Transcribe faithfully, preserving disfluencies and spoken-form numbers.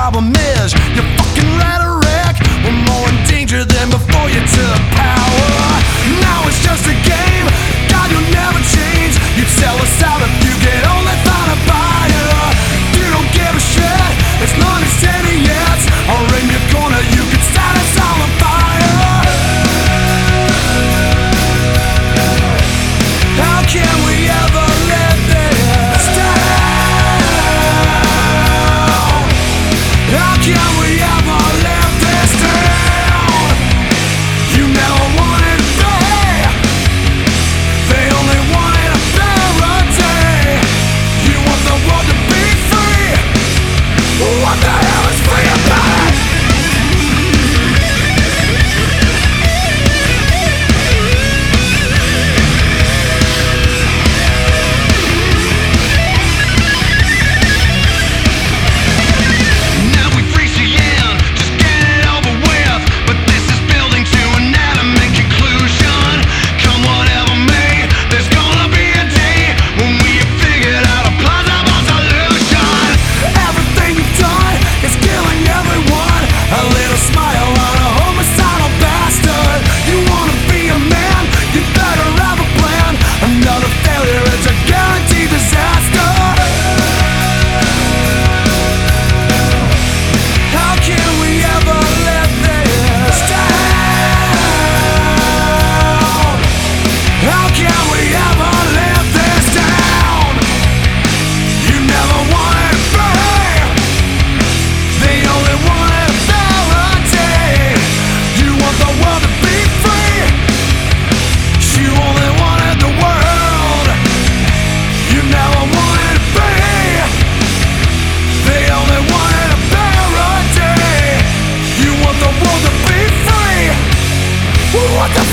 problem is your fucking rhetoric. We're more in danger than before you took power. Now it's just a game, God, you'll never change. You sell us out if you get only found a buyer. You don't give a shit, it's not as idiots or in your corner, you can start us all on fire. How can we ever let this down? How can we ever let this down? You never wanted me, they only wanted a parody. You want the world to be free, what the hell is free about it? What the